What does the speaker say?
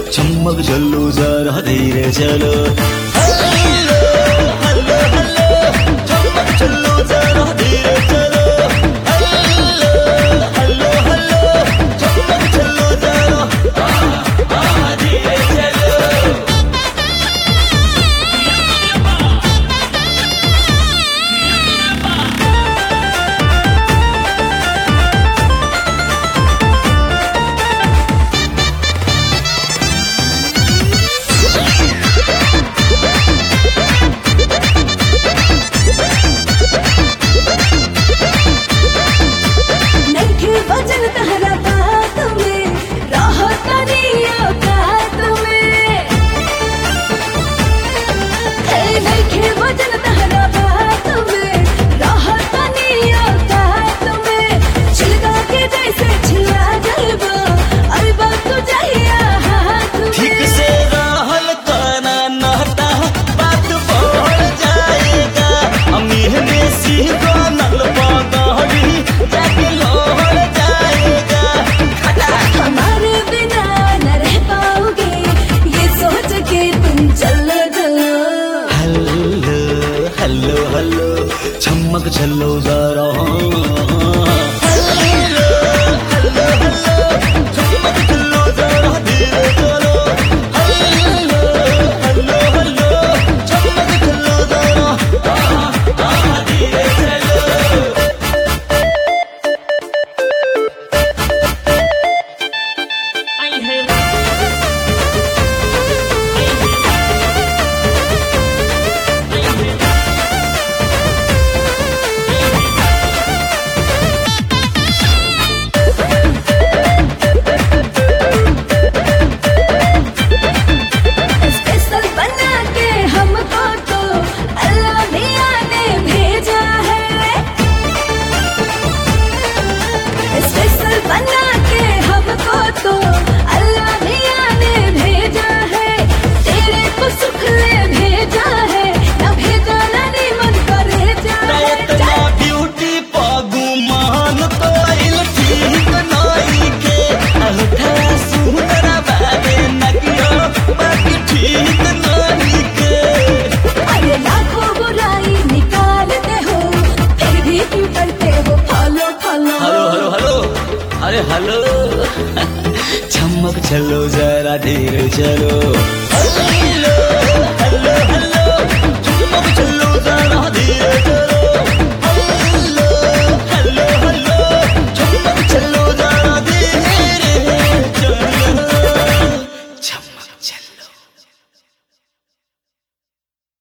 चम्मक चलो जरा धीरे चलो हेलो हेलो हेलो चम्मक चलो जरा धीरे चलो हेलो हेलो हेलो चम्मक चलो जरा धीरे चलो वजन तहरा बात में राहत नहीं औकात में नइखे वजन तहरा बात में राहत नहीं औकात में छिलका के जैसे छिला जलवा अरे बात तो चाहिए हाथ में ठीक से रहल काना नहता बात बढ़ जाएगा अमीह में सीधा नल पागड़ी जाके लोहड़ जाएगा हमारे बिना न रह पाओगे ये सोच के तुम चलो चलो हेलो हेलो हेलो चम्मक चलो जरा हेलो हेलो हेलो चम्मक चलो जरा धीरे चलो हेलो हेलो हेलो चम्मक चलो जरा धीरे चलो स्पेशल बना के हमको तो अल्लाह मियां ने भेजा है स्पेशल बना के हमको तो अल्लाह मियां ने भेजा है तेरे को सुख ले भेजा है न भेजा ना नहीं मन करे इतना ब्यूटी पागू मान तो इल ठीक नाई के अहथा सुंदरा बाबे नकियो बाकी ठीक नाई के अरे लाखों बुराई निकालते हो फिर भी क्यों करते हो follow follow hello hello hello अरे हेलो चम्मक चलो जरा धीरे चलो हेलो हेलो हेलो चम्मक चलो जरा धीरे चलो